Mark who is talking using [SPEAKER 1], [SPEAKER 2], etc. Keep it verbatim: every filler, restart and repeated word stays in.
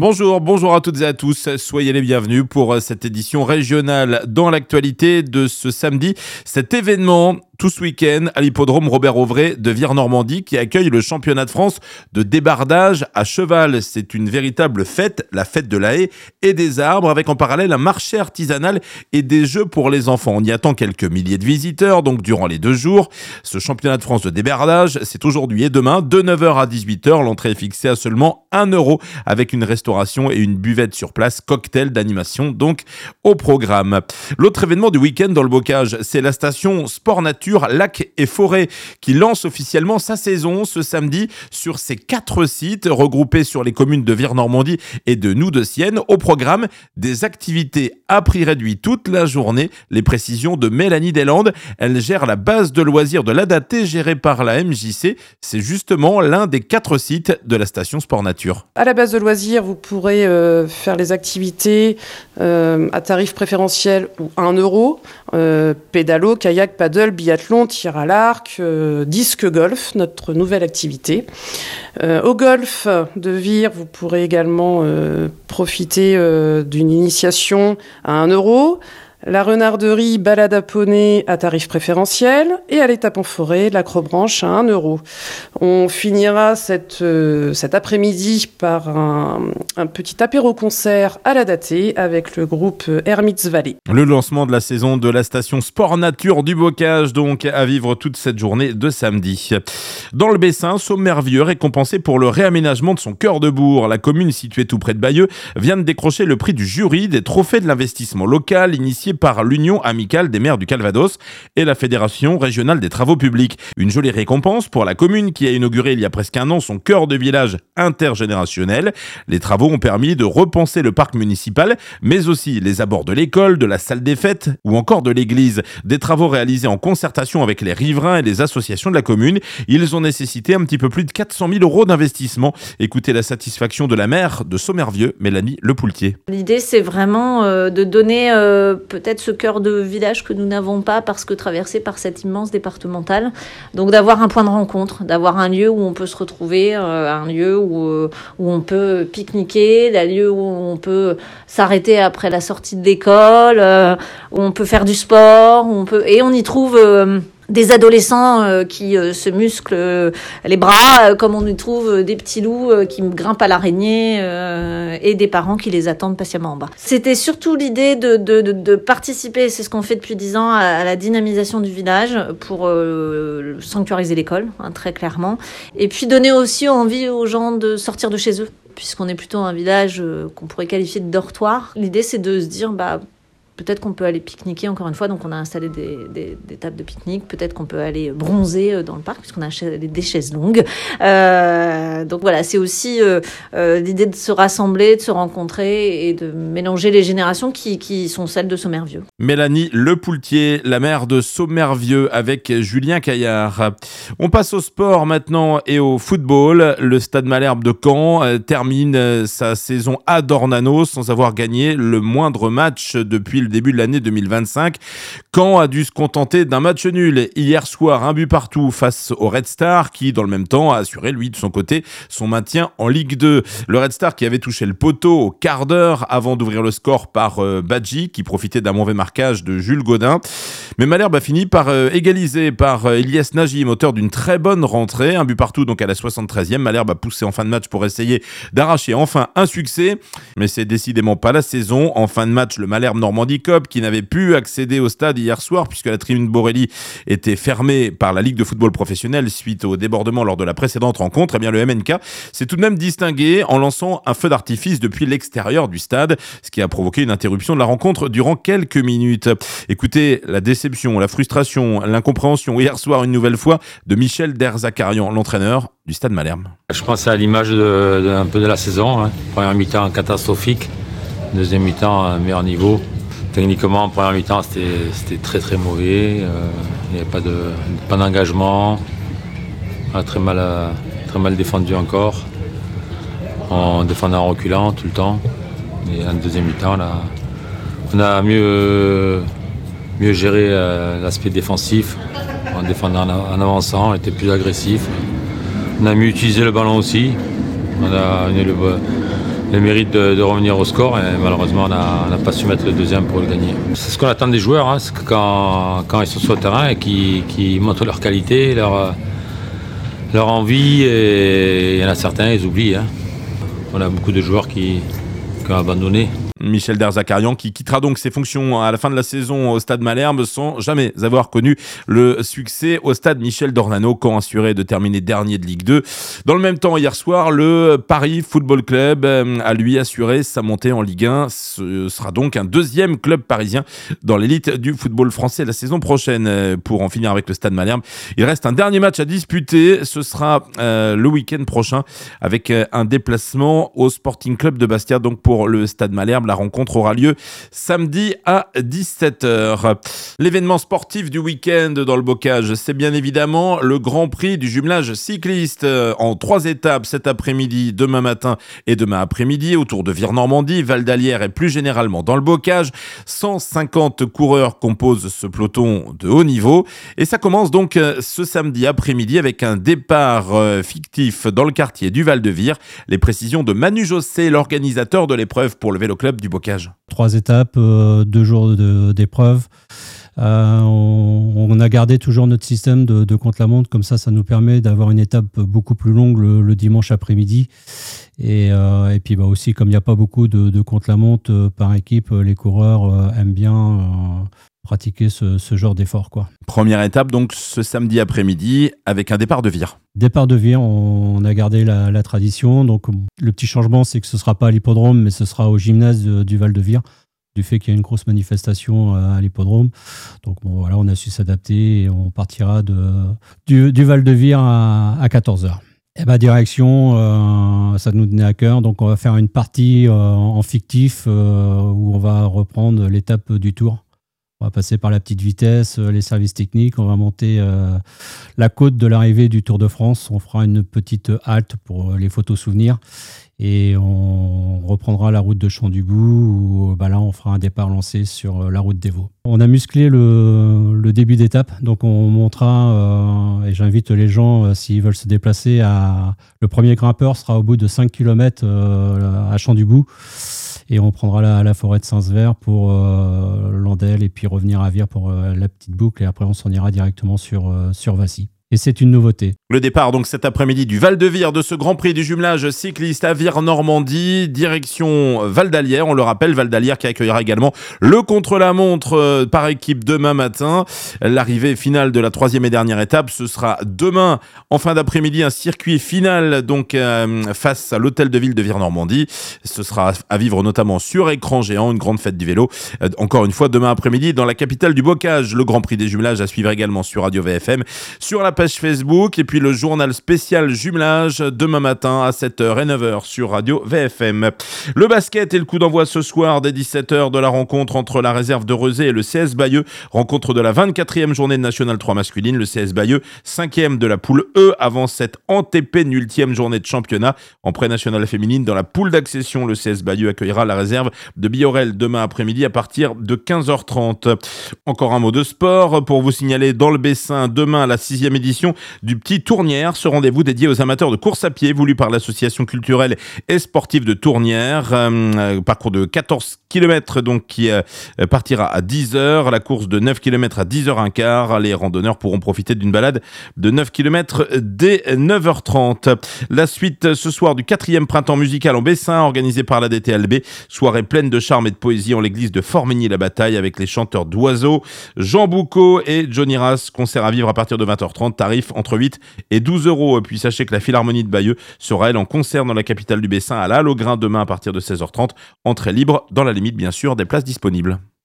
[SPEAKER 1] Bonjour, bonjour à toutes et à tous, soyez les bienvenus pour cette édition régionale dans l'actualité de ce samedi. Cet événement, tout ce week-end, à l'hippodrome Robert-Auvray de Vire-Normandie qui accueille le championnat de France de débardage à cheval. C'est une véritable fête, la fête de la haie et des arbres, avec en parallèle un marché artisanal et des jeux pour les enfants. On y attend quelques milliers de visiteurs, donc durant les deux jours. Ce championnat de France de débardage, c'est aujourd'hui et demain, de neuf heures à dix-huit heures. L'entrée est fixée à seulement un euro, avec une restauration et une buvette sur place, cocktail d'animation donc au programme. L'autre événement du week-end dans le bocage, c'est la station Sport Nature Lac et Forêt qui lance officiellement sa saison ce samedi sur ses quatre sites regroupés sur les communes de Vire-Normandie et de Noux-de-Sienne. Au programme, des activités à prix réduit toute la journée. Les précisions de Mélanie Deslandes. Elle gère la base de loisirs de l'A D A T gérée par la M J C. C'est justement l'un des quatre sites de la station Sport Nature.
[SPEAKER 2] À la base de loisirs, vous pourrez euh, faire les activités euh, à tarif préférentiel ou un euro. Euh, pédalo, kayak, paddle, biathlon, tir à l'arc, euh, disque golf, notre nouvelle activité. Euh, au golf de Vire, vous pourrez également euh, profiter euh, d'une initiation à un euro. La renarderie, balade à poney à tarif préférentiel et à l'étape en forêt, l'acrobranche à un euro. On finira cette, euh, cet après-midi par un, un petit apéro-concert à la Datée avec le groupe Hermits Valley.
[SPEAKER 1] Le lancement de la saison de la station Sport Nature du Bocage, donc à vivre toute cette journée de samedi. Dans le Bessin, Sommervieux, récompensé pour le réaménagement de son cœur de bourg. La commune située tout près de Bayeux vient de décrocher le prix du jury des trophées de l'investissement local initié par l'Union amicale des maires du Calvados et la Fédération régionale des travaux publics. Une jolie récompense pour la commune qui a inauguré il y a presque un an son cœur de village intergénérationnel. Les travaux ont permis de repenser le parc municipal, mais aussi les abords de l'école, de la salle des fêtes ou encore de l'église. Des travaux réalisés en concertation avec les riverains et les associations de la commune. Ils ont nécessité un petit peu plus de quatre cent mille euros d'investissement. Écoutez la satisfaction de la maire de Sommervieux, Mélanie Lepoultier.
[SPEAKER 3] L'idée, c'est vraiment euh, de donner euh, peut-être ce cœur de village que nous n'avons pas parce que traversé par cette immense départementale. Donc d'avoir un point de rencontre, d'avoir un lieu où on peut se retrouver, euh, un lieu où, euh, où on peut pique-niquer, un lieu où on peut s'arrêter après la sortie de l'école, euh, où on peut faire du sport, où on peut... et on y trouve... Euh, des adolescents euh, qui euh, se musclent euh, les bras, euh, comme on y trouve euh, des petits loups euh, qui grimpent à l'araignée euh, et des parents qui les attendent patiemment en bas. C'était surtout l'idée de, de, de, de participer, c'est ce qu'on fait depuis dix ans, à, à la dynamisation du village pour euh, sanctuariser l'école, hein, très clairement, et puis donner aussi envie aux gens de sortir de chez eux, puisqu'on est plutôt un village euh, qu'on pourrait qualifier de dortoir. L'idée, c'est de se dire... bah peut-être qu'on peut aller pique-niquer, encore une fois, donc on a installé des, des, des tables de pique-nique. Peut-être qu'on peut aller bronzer dans le parc, puisqu'on a des chaises longues. Euh, donc voilà, c'est aussi euh, euh, l'idée de se rassembler, de se rencontrer et de mélanger les générations qui, qui sont celles de Sommervieux.
[SPEAKER 1] Mélanie Lepoultier, la maire de Sommervieux, avec Julien Caillard. On passe au sport maintenant et au football. Le Stade Malherbe de Caen euh, termine euh, sa saison à Dornano sans avoir gagné le moindre match depuis le début de l'année deux mille vingt-cinq. Caen a dû se contenter d'un match nul hier soir, un but partout face au Red Star qui, dans le même temps, a assuré, lui, de son côté, son maintien en Ligue deux. Le Red Star qui avait touché le poteau au quart d'heure avant d'ouvrir le score par euh, Badji, qui profitait d'un mauvais marquage de Jules Godin. Mais Malherbe a fini par euh, égaliser par euh, Ilyes Najim, auteur d'une très bonne rentrée. Un but partout donc à la soixante-treizième. Malherbe a poussé en fin de match pour essayer d'arracher enfin un succès. Mais c'est décidément pas la saison. En fin de match, le Malherbe Normandie Cup qui n'avait pu accéder au stade hier soir puisque la tribune Borelli était fermée par la Ligue de football professionnel suite au débordement lors de la précédente rencontre. Eh bien, le M N K s'est tout de même distingué en lançant un feu d'artifice depuis l'extérieur du stade, ce qui a provoqué une interruption de la rencontre durant quelques minutes. Écoutez la déception, la frustration, l'incompréhension hier soir une nouvelle fois de Michel Derzakarian, l'entraîneur du Stade Malherbe.
[SPEAKER 4] Je pense à l'image de, de, un peu de la saison. Hein. Première mi-temps catastrophique, deuxième mi-temps meilleur niveau. Techniquement, en première mi-temps, c'était, c'était très très mauvais. Euh, il n'y avait pas, de, pas d'engagement. On a très mal, très mal défendu encore. On défendait en reculant tout le temps. Et en deuxième mi-temps, on a, on a mieux, mieux géré euh, l'aspect défensif. En défendant en avançant, on était plus agressif. On a mieux utilisé le ballon aussi. On a, on a le, le mérite de, de revenir au score et malheureusement on n'a pas su mettre le deuxième pour le gagner. C'est ce qu'on attend des joueurs, hein, c'est que quand, quand ils sont sur le terrain et qu'ils, qu'ils montrent leur qualité, leur, leur envie, et il y en a certains, ils oublient. Hein. On a beaucoup de joueurs qui, qui ont abandonné.
[SPEAKER 1] Michel Derzakarian qui quittera donc ses fonctions à la fin de la saison au Stade Malherbe sans jamais avoir connu le succès au Stade Michel Dornano, Caen assuré de terminer dernier de Ligue deux. Dans le même temps, hier soir, le Paris Football Club a lui assuré sa montée en Ligue un. Ce sera donc un deuxième club parisien dans l'élite du football français la saison prochaine. Pour en finir avec le Stade Malherbe, il reste un dernier match à disputer. Ce sera euh, le week-end prochain avec un déplacement au Sporting Club de Bastia. Donc pour le Stade Malherbe, la rencontre aura lieu samedi à dix-sept heures. L'événement sportif du week-end dans le Bocage, c'est bien évidemment le Grand Prix du jumelage cycliste en trois étapes cet après-midi, demain matin et demain après-midi autour de Vire-Normandie, Val d'Alière et plus généralement dans le Bocage. cent cinquante coureurs composent ce peloton de haut niveau et ça commence donc ce samedi après-midi avec un départ fictif dans le quartier du Val de Vire. Les précisions de Manu Josset, l'organisateur de l'épreuve pour le Vélo Club du Bocage.
[SPEAKER 5] Trois étapes, euh, deux jours de, d'épreuve. Euh, on, on a gardé toujours notre système de, de contre-la-montre, comme ça, ça nous permet d'avoir une étape beaucoup plus longue le, le dimanche après-midi. Et, euh, et puis bah aussi, comme il n'y a pas beaucoup de, de contre-la-montre euh, par équipe, les coureurs euh, aiment bien euh, pratiquer ce, ce genre d'effort, quoi.
[SPEAKER 1] Première étape donc ce samedi après-midi avec un départ de Vire.
[SPEAKER 5] Départ de Vire, on a gardé la, la tradition. Donc le petit changement, c'est que ce ne sera pas à l'hippodrome, mais ce sera au gymnase de, du Val de Vire, du fait qu'il y a une grosse manifestation à l'hippodrome. Donc bon, voilà, on a su s'adapter et on partira de, du, du Val de Vire à, à quatorze heures. Et bah, direction, euh, ça nous tenait à cœur. Donc on va faire une partie euh, en fictif euh, où on va reprendre l'étape du Tour. On va passer par la petite vitesse, les services techniques. On va monter euh, la côte de l'arrivée du Tour de France. On fera une petite halte pour les photos souvenirs. Et on reprendra la route de Champ-du-Bout où bah là, on fera un départ lancé sur la route des Vaux. On a musclé le, le début d'étape. Donc on montera, euh, et j'invite les gens, euh, s'ils veulent se déplacer, à le premier grimpeur sera au bout de cinq kilomètres euh, à Champ-du-Bout. Et on prendra la, la forêt de Saint-Sever pour euh, Landelle et puis revenir à Vire pour euh, la petite boucle. Et après, on s'en ira directement sur, euh, sur Vassy. Et c'est une nouveauté.
[SPEAKER 1] Le départ donc cet après-midi du Val de Vire de ce Grand Prix du jumelage cycliste à Vire-Normandie, direction Val d'Alière. On le rappelle, Val d'Alière qui accueillera également le contre-la-montre par équipe demain matin. L'arrivée finale de la troisième et dernière étape, ce sera demain en fin d'après-midi, un circuit final donc euh, face à l'hôtel de ville de Vire-Normandie. Ce sera à vivre notamment sur écran géant, une grande fête du vélo. Euh, encore une fois, demain après-midi dans la capitale du Bocage, le Grand Prix des jumelages à suivre également sur Radio V F M, sur la page Facebook et puis le journal spécial jumelage demain matin à sept heures et neuf heures sur Radio V F M. Le basket et le coup d'envoi ce soir dès dix-sept heures de la rencontre entre la réserve de Rezé et le C S Bayeux, rencontre de la vingt-quatrième journée de National trois masculine. Le C S Bayeux, cinquième de la poule E avant cette antépénultième journée de championnat. En pré-nationale féminine, dans la poule d'accession, le C S Bayeux accueillera la réserve de Biorel demain après-midi à partir de quinze heures trente. Encore un mot de sport pour vous signaler dans le Bessin demain la sixième édition du Petit Tournière, ce rendez-vous dédié aux amateurs de course à pied voulu par l'association culturelle et sportive de Tournière. Euh, parcours de quatorze kilomètres donc qui euh, partira à dix heures, la course de neuf kilomètres à dix heures quinze. Les randonneurs pourront profiter d'une balade de neuf kilomètres dès neuf heures trente. La suite ce soir du quatrième printemps musical en Bessin organisé par la D T L B, soirée pleine de charme et de poésie en l'église de Formigny-la-Bataille avec les chanteurs d'Oiseaux, Jean Boucaud et Johnny Ras. Concert à vivre à partir de vingt heures trente, tarif entre huit et douze euros. Puis sachez que la Philharmonie de Bayeux sera elle en concert dans la capitale du Bessin à la Halle au Grain demain à partir de seize heures trente. Entrée libre dans la limite bien sûr des places disponibles.